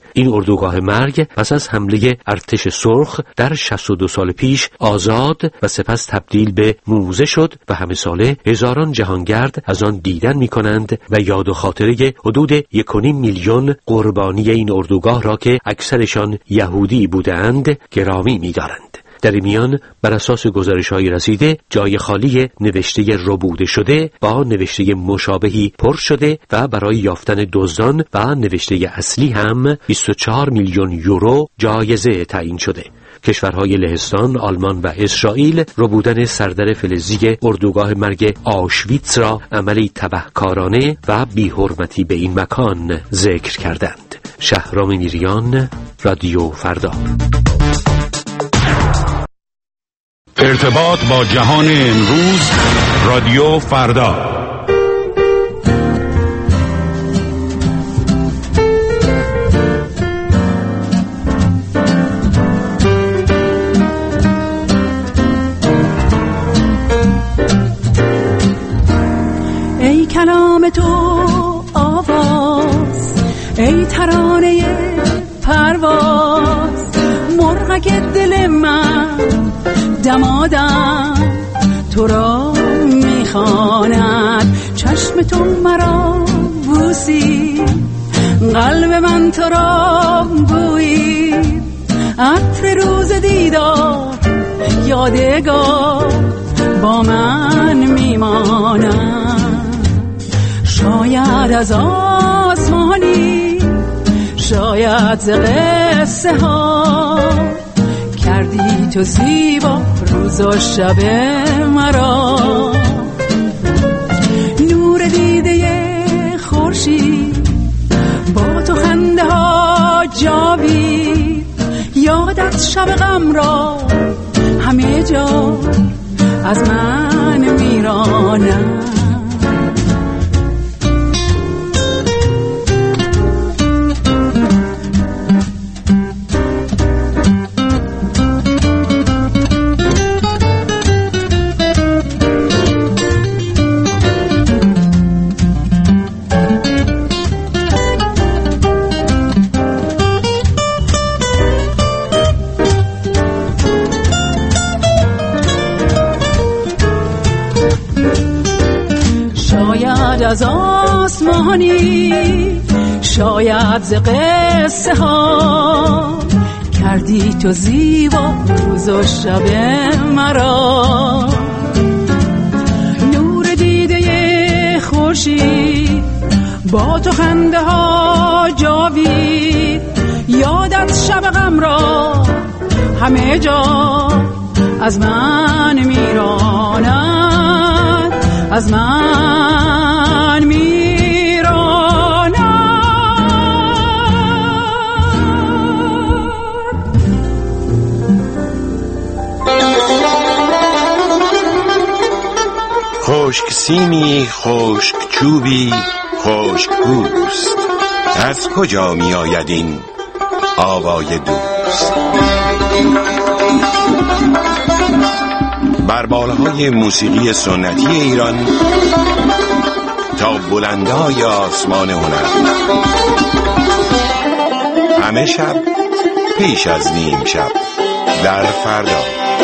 این اردوگاه مرگ پس از حمله ارتش سرخ در 62 سال پیش آزاد و سپس تبدیل به موزه شد و همه ساله هزاران جهانگرد از آن دیدن می‌کنند و یاد و خاطره حدود 1.5 میلیون قربانی این اردوگاه را که اکثرشان یهودی بودند گرامی می‌دارند. در این میان بر اساس گزارش‌های رسیده جای خالی نوشته ربوده شده با نوشته مشابهی پر شده و برای یافتن دزدان و نوشته اصلی هم 24 میلیون یورو جایزه تعیین شده. کشورهای لهستان، آلمان و اسرائیل ربودن سردر فلزی اردوگاه مرگ آشویتس را عملی تبهکارانه و بی‌حرمتی به این مکان ذکر کردند. شهرام میریان، رادیو فردا. ارتباط با جهان امروز، رادیو فردا. ای کلام تو آواز، ای ترانه پرواز، مرغک دل من دمادم تو را میخواند، چشم تو مرا بوسی، قلب من تو را بویی، عطر روز دیدار یادگار با من میماند. شاید از آسمانی، شاید ز قصه ها، کردی تو زیبا روز و شب مرا. نور دیده خورشید با تو خنده ها جاوید، یادت شب غم را همه جا از من میرانم. از آسمانی، شاید ز قصه ها، کردی تو زیبا روز و شب مرا. نور دیده خورشید با تو خنده ها جاوید، یادت شب غم را همه جا از من میراند، از من میراند. خشک سیمی، خشک چوبی، خشک پوست، از کجا می آید این آوای دوست؟ بر بالهای موسیقی سنتی ایران تا بلندای آسمان هنر، همه شب پیش از نیم شب در فردا.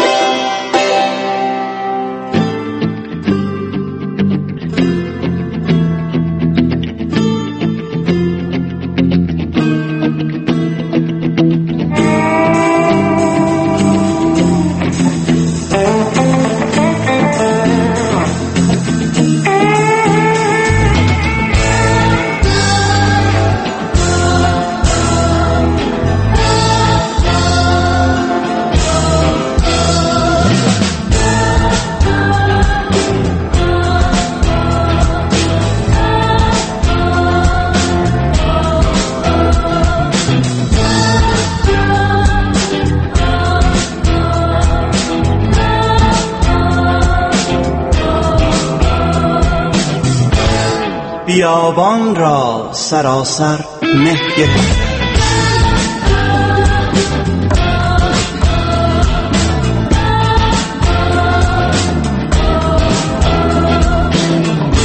بیابان را سراسر مه گرفت،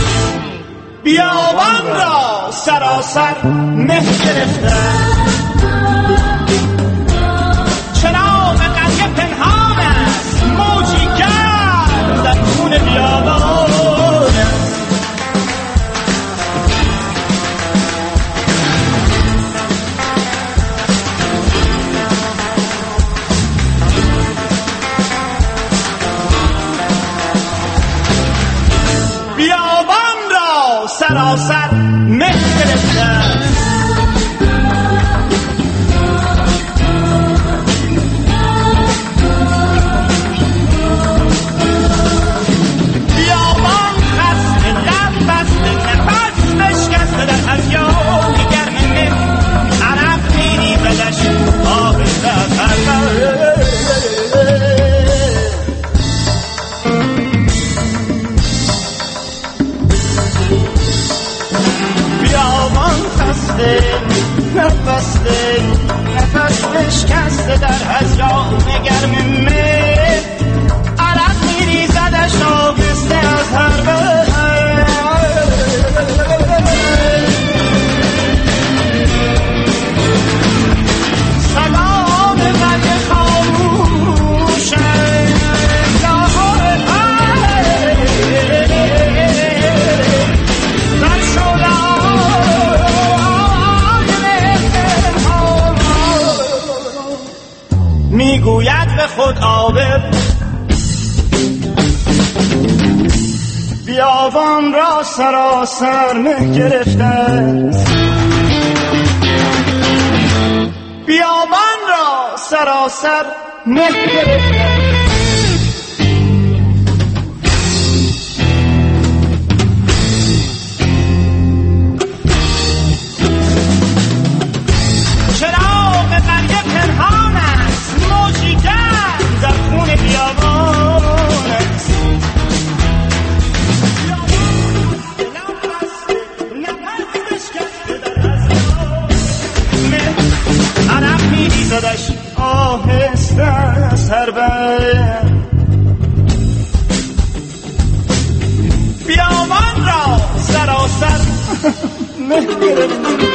بیابان را سراسر مه گرفته، بیابان را سراسر مه گرفته است، بیابان را سراسر مه گرفته است. چراغ قریه پنهان است، موجی گرم در خون بیابان است. عرق می‌ریزدش آهسته از هر بر، بیابان را سراسر مه گرفته.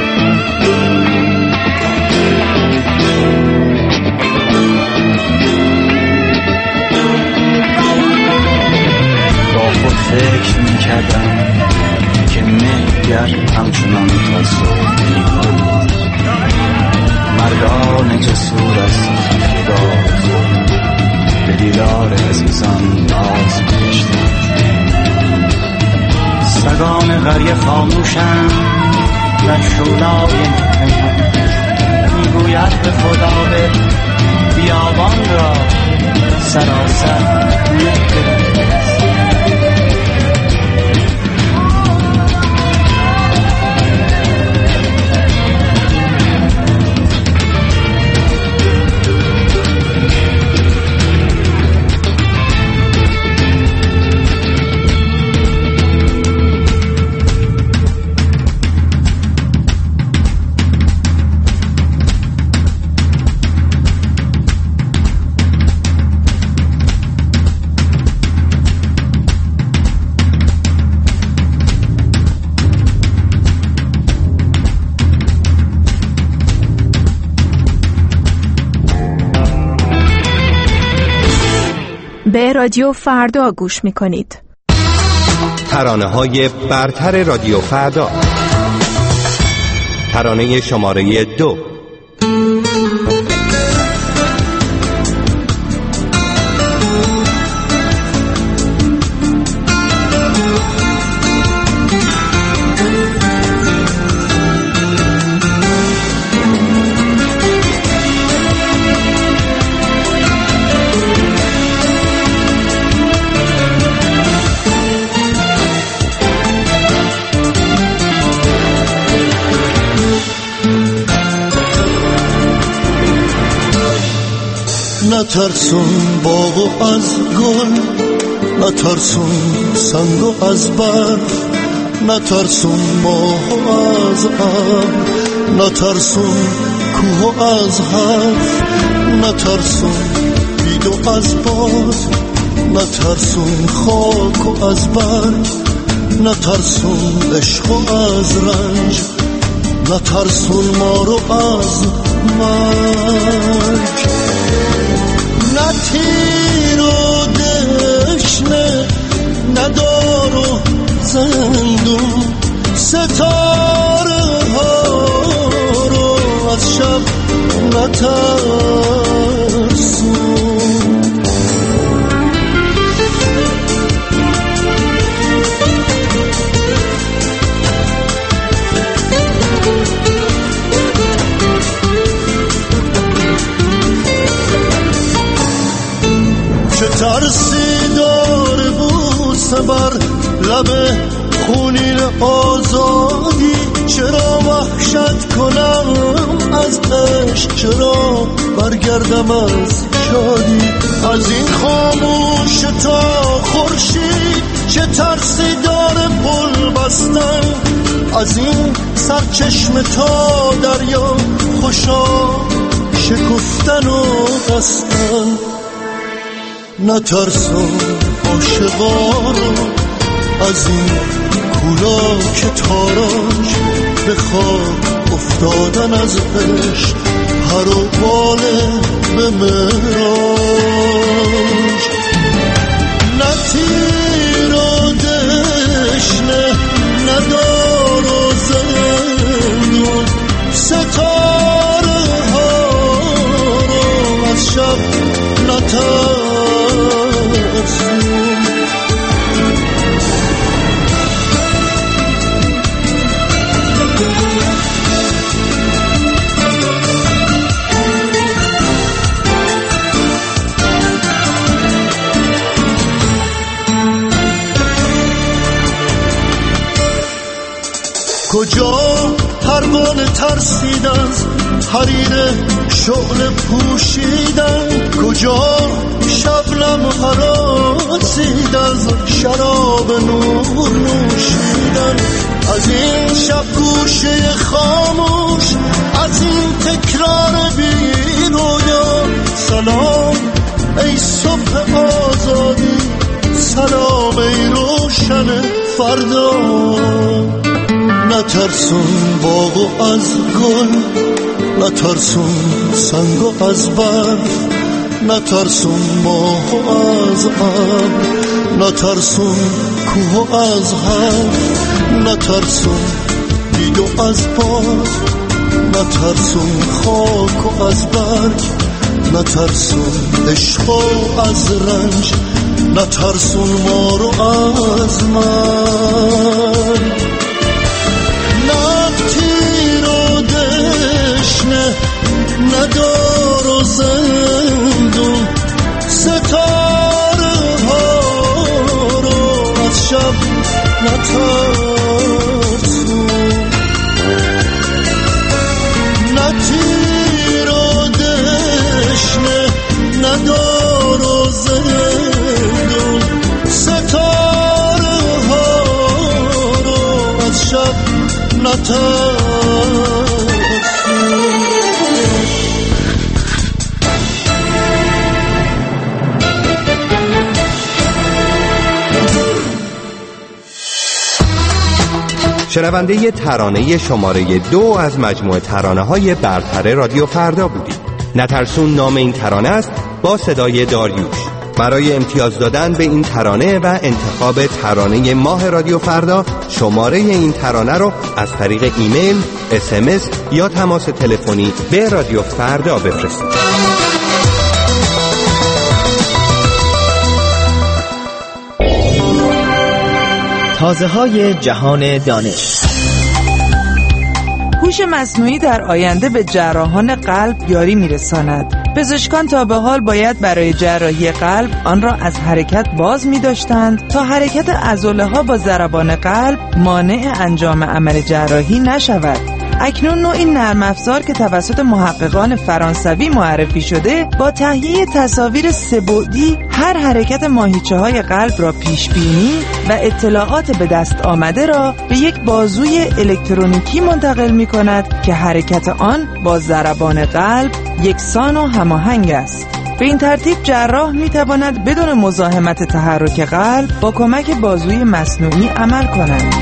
با خود فکر می‌کردم که مهگر همچنان تا صبح می‌ماند. مردان جسور از خدا به دیدار عزیزان باز می‌گشتند. سگان قریه خاموشند در شولای میگوید به خدا به بیابان را سراسر مه به رادیو فردا گوش می‌کنید. ترانه‌های برتر رادیو فردا. ترانه شماره 2. نترسون باغ از گل، نترسون سنگ از برف، نترسون ماه از ابر، نترسون کوه از حرف، نترسون بید از باد، نترسون خاک از برگ، نترسون عشق از رنج، نترسون ما رو از مرگ. نه تیر و دشنه، نه دار و زندون، ستاره ها رو از شب نترسون. چه ترسی داره بوسه بر لب خونین آزادی، چرا وحشت کنم از عشق، چرا برگردم از شادی، از این خاموش تا خورشید چه ترسی داره پل بستن، از این سرچشمه تا دریا خوشا شکفتن و بستن. نترسم عاشقا رو از این کولا که تاراج به خاک افتادن از عشق، هر و باله به مراج. نه تیر و دشنه، نه دار و زندون، ستاره ها رو از شب نترسون. کجا پروانه ترسید از حریر شعله پوشیدن، کجا شبنم هراسید از شراب نور نوشیدن. از این شب گوشه خاموش، از این تکرار بی رویا، سلام ای صبح آزادی، سلام ای روشن فردا. نترسون باغ از گل، نترسون سنگ از برف، نترسون ماه از ابر، نترسون کوه از حرف، نترسون بید از باد، نترسون خاک از برگ، نترسون عشق از رنج، نترسون ما رو از من. نه تیر و دشنه، نه دار و زندون، ستاره ها رو از شب نترسون. نه تیر و دشنه، نه دار و زندون، ستاره ها رو از شب نترسون. شنونده ترانه شماره 2 از مجموعه ترانه‌های برتر رادیو فردا بودید. نترسون نام این ترانه است با صدای داریوش. برای امتیاز دادن به این ترانه و انتخاب ترانه ماه رادیو فردا، شماره این ترانه رو از طریق ایمیل، SMS یا تماس تلفنی به رادیو فردا بفرستید. تازه‌های جهان دانش. هوش مصنوعی در آینده به جراحان قلب یاری می‌رساند. پزشکان تا به حال باید برای جراحی قلب آن را از حرکت باز می‌داشتند تا حرکت عضله‌ها با ضربان قلب مانع انجام عمل جراحی نشود. اکنون نوعی نرم افزار که توسط محققان فرانسوی معرفی شده با تهیه تصاویر سه‌بعدی هر حرکت ماهیچه‌های قلب را پیش بینی و اطلاعات به دست آمده را به یک بازوی الکترونیکی منتقل می‌کند که حرکت آن با ضربان قلب یکسان و هماهنگ است. به این ترتیب جراح می‌تواند بدون مزاحمت تحرک قلب با کمک بازوی مصنوعی عمل کند.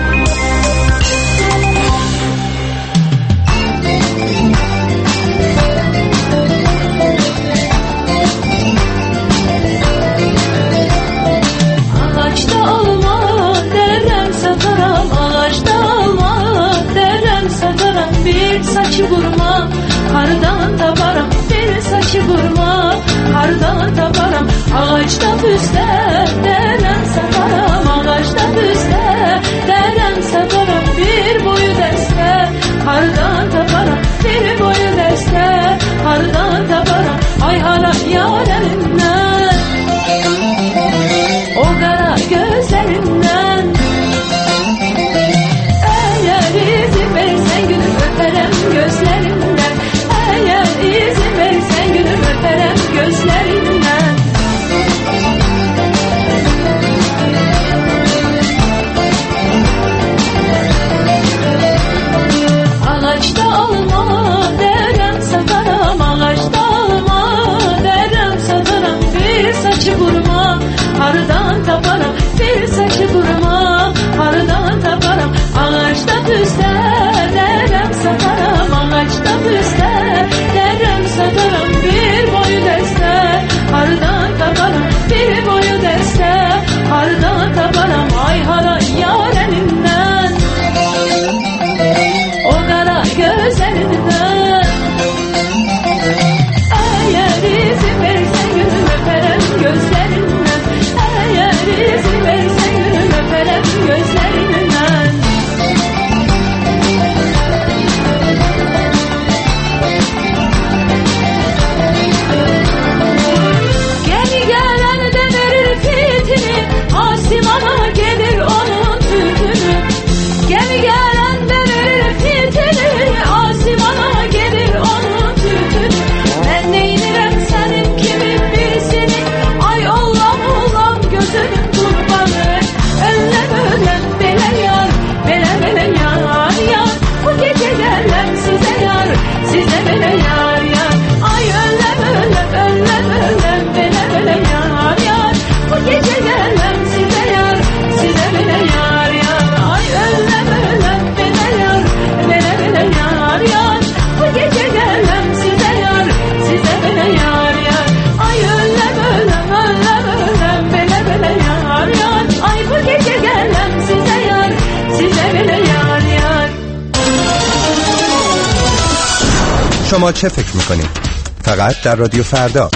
Saçı vurma, hardan tabaram. Bir saçı vurma, hardan tabaram. Ağaçta büste, derem satarım. Ağaçta büste, derem satarım. Bir boyu deste, hardan tabaram. Bir boyu deste, hardan tabaram. Ay hala yarenimden, o kara gözlerinden. Eğer izin verirsen gülüm öperim gözlerinden. Eğer izin verirsen gülüm öperim gözlerinden. Ağaçta alma derem satarım. Ağaçta alma derem satarım. Bir saçı vurma, hardan taparım. Bir saçı vurma, hardan taparım. Ağaçta büste, derem satarım. Ağaçta büste, derem satarım. Bir boyu deste, hardan taparım. Bir boyu deste, hardan taparım. Ay hala yarenimden, o kara gözlerinden. Eğer izin verirsen gülüm öperim gözlerinden. Eğer شما چه فکر میکنید؟ فقط در رادیو فردا.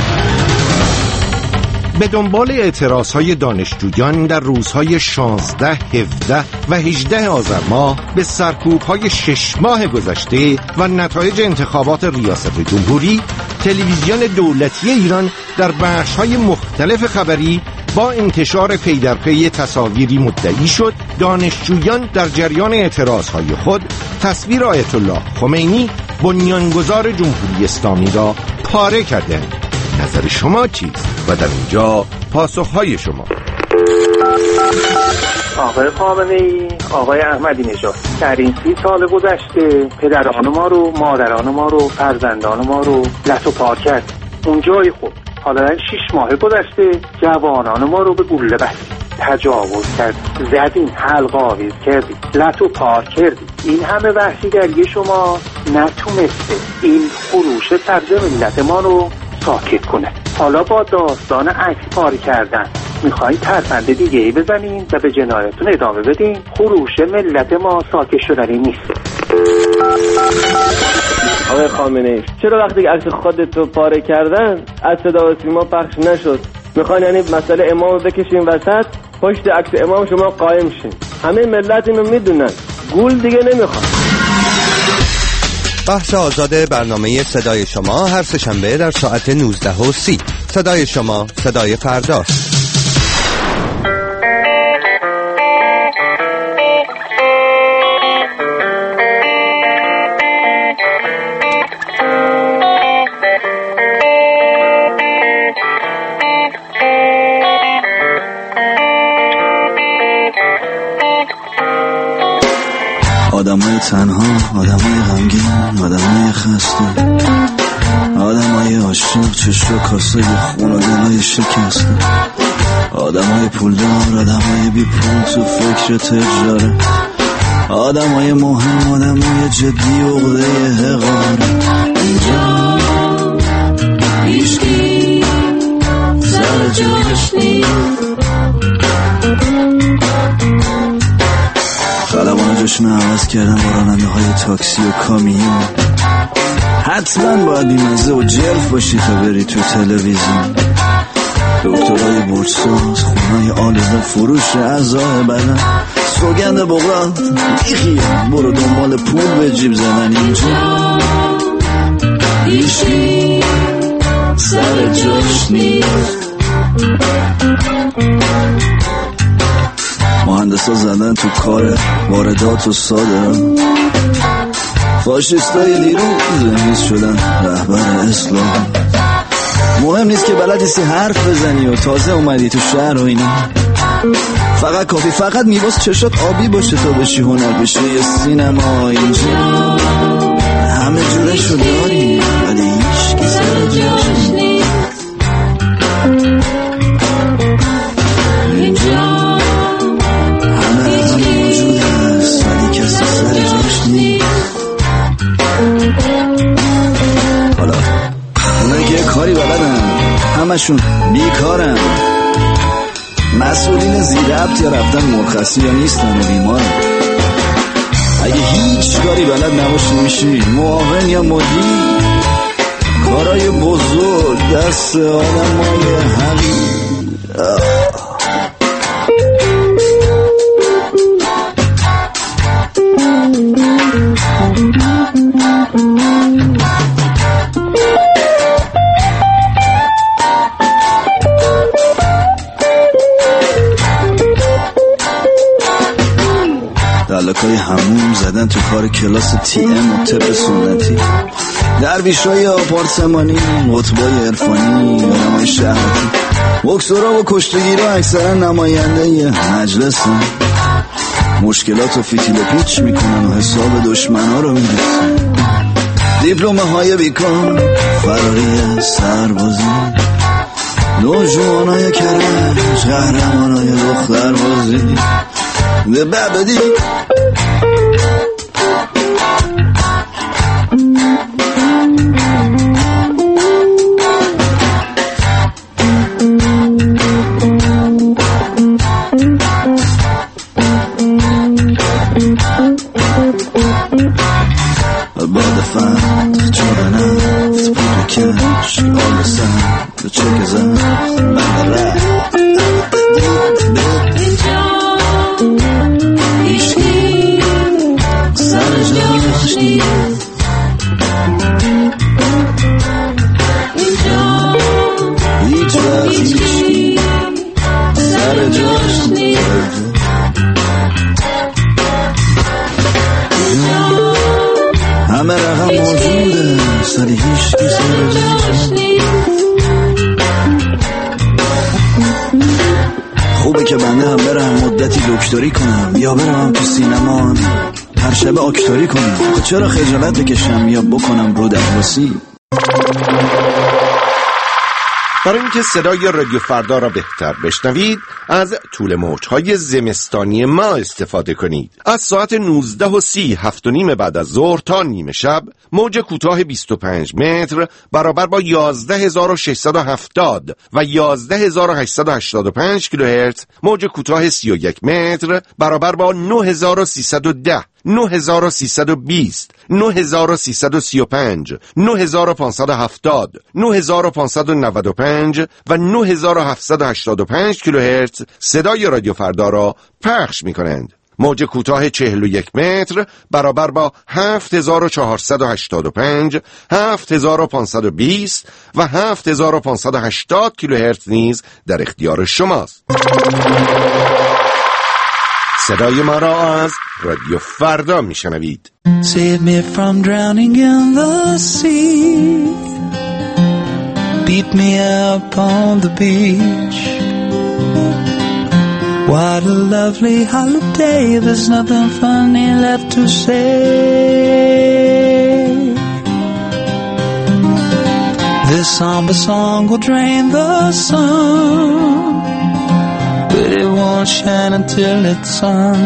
به دنبال اعتراضهای دانشجویان در روزهای 16، 17 و 18 آذر ماه به سرکوب‌های 6 ماه گذشته و نتایج انتخابات ریاست جمهوری، تلویزیون دولتی ایران در بخش‌های مختلف خبری با انتشار پی در پی تصاویری مدعی شد دانشجویان در جریان اعتراضهای خود تصویر آیت الله خمینی بنیانگذار جمهوری اسلامی را پاره کردند. نظر شما چیست؟ و در اینجا پاسخهای شما. آقای خامنه‌ای، آقای احمدی نژاد، در این 30 سال گذشته پدران ما رو، مادران ما رو، فرزندان ما رو لطو پار کرد. اونجای خود حالا در 6 ماه گذشته جوانان ما رو به گلوله بستیم، تجاوز کرد، زدیم، حلقه آویز کردیم، لطو پار کردیم. این همه وحشیگری شما نتونسته این خروش سبز ملت ما رو ساکت کنه. حالا با داستان عکس پاره کردن میخواین ترفند دیگه ای بزنین و به جنایتون ادامه بدین. خروش ملت ما ساکت شدنی نیست. آقای خامنه‌ای، چرا وقتی عکس خودتو پاره کردن از صدا و سیما پخش نشد؟ میخواین یعنی مسئله امامو بکشین وسط، پشت عکس امام شما قایم شین؟ همه ملت اینو میدونن، گول دیگه نمیخواد. بحث آزاد برنامه صدای شما هر سه‌شنبه در ساعت 19:30. صدای شما، صدای فردا. آدمای تنها، آدمای غمگین، آدمای خسته، آدمای عاشق، چشم و کاسه خون و دلای شکسته، آدمای پولدار، آدمای بی پول تو فکر تجاره، آدمای مهم، آدمای جدی و عقده حقارت. اینجا هیچکی سر جاش نیست، خلبان جشن عوض کردن با راننده های تاکسی و کامیون. حتما باید بیمزه و جلف باشی تا بری تو تلویزیون. دکترهای برساز، خونهای آلوده، فروش اعضای بدن، سوگند بغرات میخیه، برو دنبال پول به جیب زدن. اینجا هیچی سر جاش نیست، مهندسا زدن تو کار واردات و صادرات، فاشیستای دیروز زمیز شدن رهبر اسلام. مهم نیست که بلد نیستی حرف بزنی و تازه اومدی تو شهر و اینا، فقط کافی فقط میباس چشات آبی باشه تا بشی هنر بشه یه سینما. اینجا همه جورشو داری ولی هیچکی سر جاش نیست. اینجا حالا اونایی که کاری بلدن همشون بیکارن، مسئولین زیربط یا رفتن مرخصی یا نیستن و بیمارن. اگه هیچ کاری بلد نباشی میشی معاون یا مدیر. کارای بزرگ دست آدمای حقیر. دلکای هموم زدن تو کار کلاس تی ام و طب سنتی، درویشای آپارتمانی، قطبای عرفانی، آدمای شهرتی، بکسورا و کشتگیرا اکثرا نماینده مجلسن. مشکلات و فتیل پیچ میکنن و حساب دشمنا رو میرسن. دیپلمه های بیکار، فراری سربازی، نوجوانای کرج، قهرمانای دختر بازی. ده ببدی بعد فند چرا خوبه که بنده هم برم مدتی دکتری کنم یا برم تو سینما هر شب آکتوری کنم. چرا خجالت بکشم یا بکنم رو درواسی؟ برای اینکه صدای رادیو فردا را بهتر بشنوید از طول موج‌های زمستانی ما استفاده کنید. از ساعت 19:30 7:30 بعد از ظهر تا نیمه شب موج کوتاه 25 متر برابر با 11670 و 11885 کیلوهرتز، موج کوتاه 31 متر برابر با 9310 9320 9335 9570 9595 و 9785 کیلوهرتز صدای رادیو فردا را پخش می کنند. موج کوتاه 41 متر برابر با 7485 7520 و 7580 کیلوهرتز نیز در اختیار شماست. صدای ما را از رادیو فردا میشنوید. Save me from drowning in the sea. Beat me up on the beach. What a lovely holiday. There's nothing funny left to say. This somber song will drain the sun, but it won't shine until it's sun.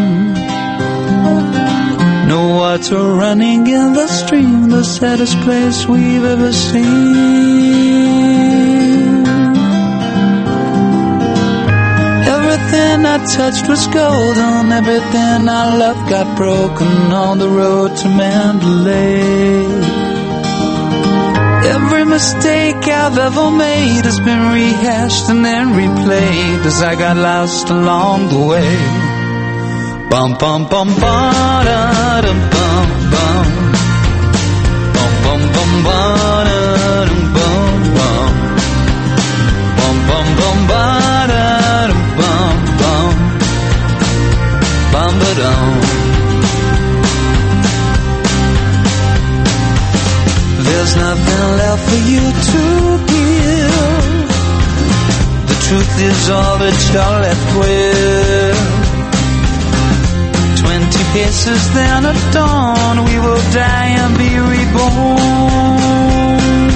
No water running in the stream, the saddest place we've ever seen. Everything I touched was golden, everything I loved got broken on the road to Mandalay. Every mistake I've ever made has been rehashed and then replayed as I got lost along the way. Bum bum bum ba da dum bum bum bum bum bum ba da dum bum bum bum bum bum ba da dum bum bum bum ba dum. There's nothing left for you to give. The truth is all that you're left with. 20 paces then at dawn, we will die and be reborn.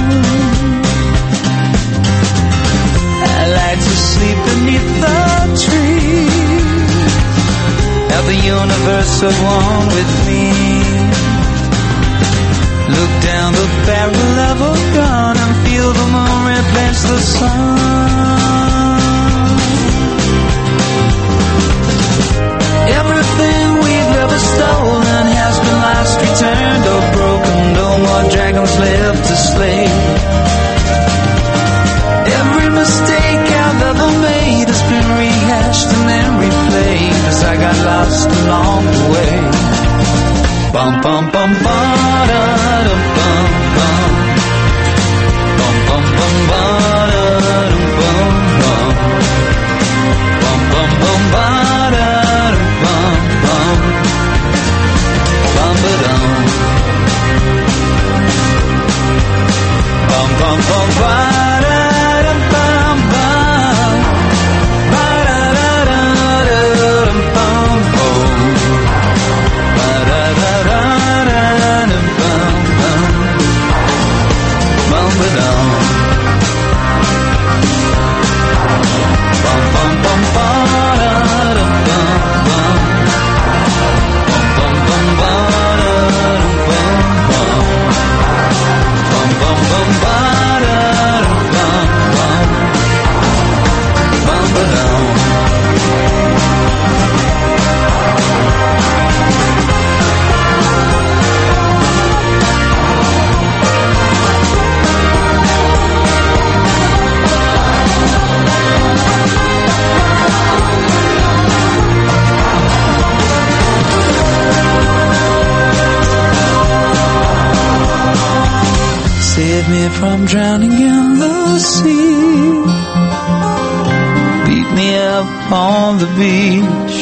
I like to sleep beneath the trees, have the universe at one with me. Look down the barrel of a gun and feel the moon replace the sun. Everything we've ever stolen has been lost, returned or broken. No more dragons left to slay. Every mistake I've ever made has been rehashed and then replayed as I got lost along the way. Bum bum bum ba da dum bum bum bum bum bum ba da dum bum bum bum bum bum ba da dum bum bum bum ba dum bum bum bum ba da dum bum bum ba da da da dum bum bum ba da da da dum bum bum bum ba dum bum bum bum ba da dum bum bum bum bum ba da dum bum bum bum bum bum ba da dum bum bum bum ba dum. Save me from drowning in the sea. Beat me up on the beach.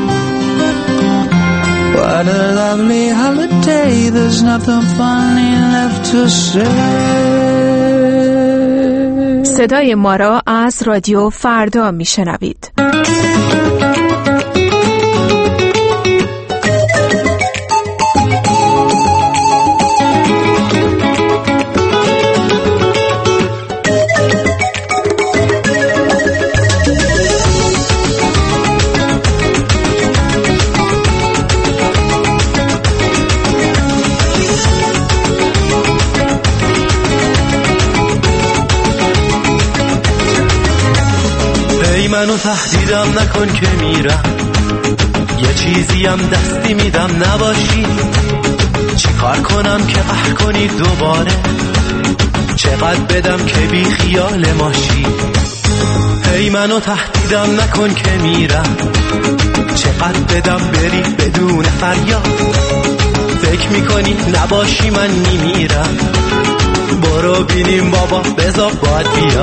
What a lovely holiday. There's nothing funny left to say. صدای ما را از رادیو فردا میشنوید. منو تهدیدم نکن که میرم، یه چیزیم دستی میدم نباشی. چی کار کنم که قهر کنی دوباره، چقدر بدم که بی خیال ماشی. هی منو تهدیدم نکن که میرم، چقدر بدم بری بدون فریاد. فکر میکنی نباشی من میمیرم، برو بینیم بابا بذار باید بیا.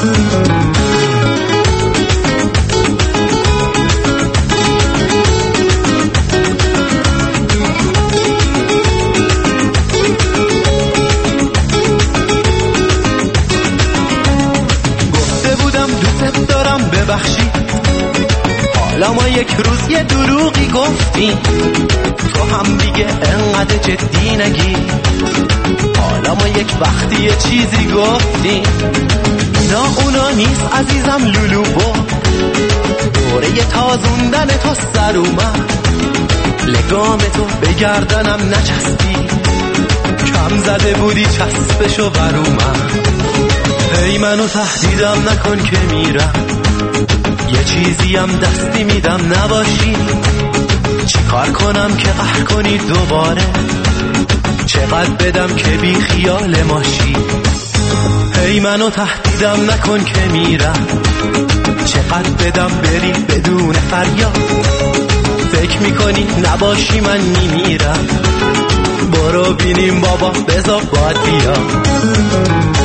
ببخشی حالا ما یک روز یه دروغی گفتیم، تو هم دیگه انقدر جدی نگی. حالا ما یک وقتی یه چیزی گفتیم، اینا اونا نیست عزیزم لولو با دوره تازوندن تو سر اومد. لگام تو به گردنم نچسبی، کم زده بودی چسبشو بر اومد. هی منو تهدیدم نکن که میرم، یه چیزیم دستی میدم نباشی. چی کار کنم که قهر کنی دوباره، چقدر بدم که بی خیال ماشی. هی منو تهدیدم نکن که میرم، چقدر بدم بری بدون فریاد. فکر میکنی نباشی من میمیرم، برو بینیم بابا بذار باید بیا.